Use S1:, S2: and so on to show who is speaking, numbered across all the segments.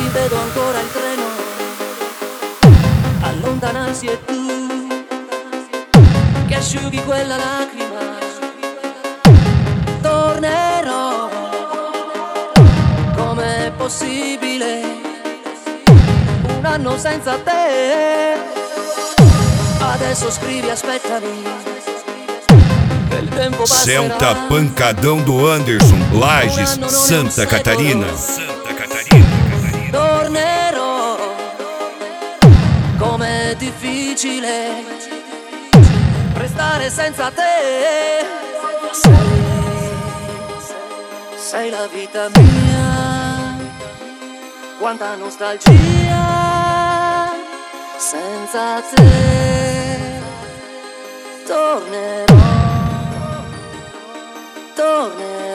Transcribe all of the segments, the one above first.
S1: Rivedo ancora il treno allontanarsi e tu che asciughi quella lacrima. Tornerò, com'è possibile un anno senza te? Adesso scrivi, aspettami, che il tempo passerà.
S2: Senta pancadão do Anderson, Lages, Santa Catarina.
S1: Tornerò, com'è difficile restare senza te. Sei la vita mia, quanta nostalgia senza te. Tornerò, tornerò.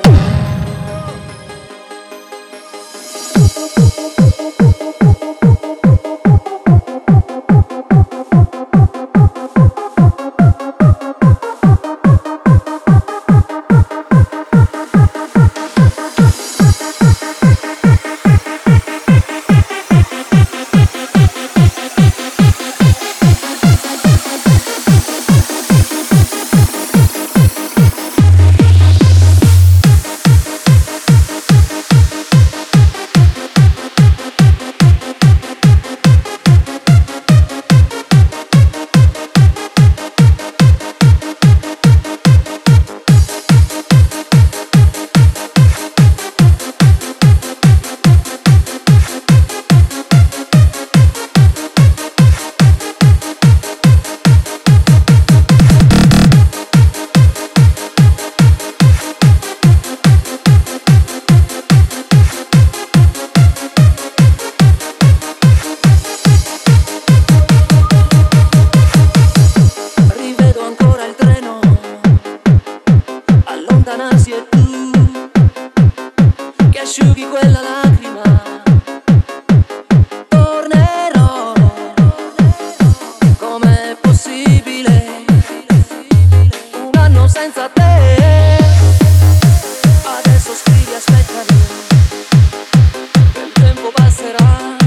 S1: Allontanarsi e tu che asciughi quella lacrima. Tornerò, com'è possibile un anno senza te? Adesso scrivi, aspettami, che il tempo passerà.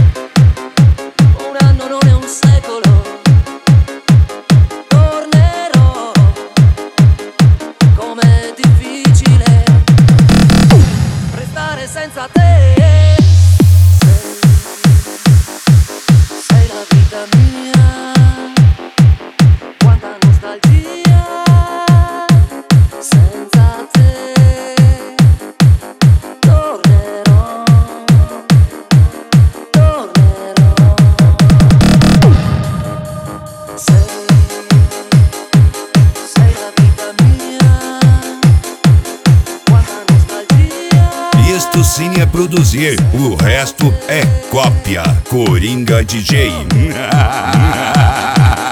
S1: Un anno non è un secolo. Senza te sei la vita mia, quanta nostalgia senza te. Tornerò, tornerò. Sei la vita mia, quanta nostalgia.
S2: Isto sim é produzir, o resto é cópia. Coringa DJ.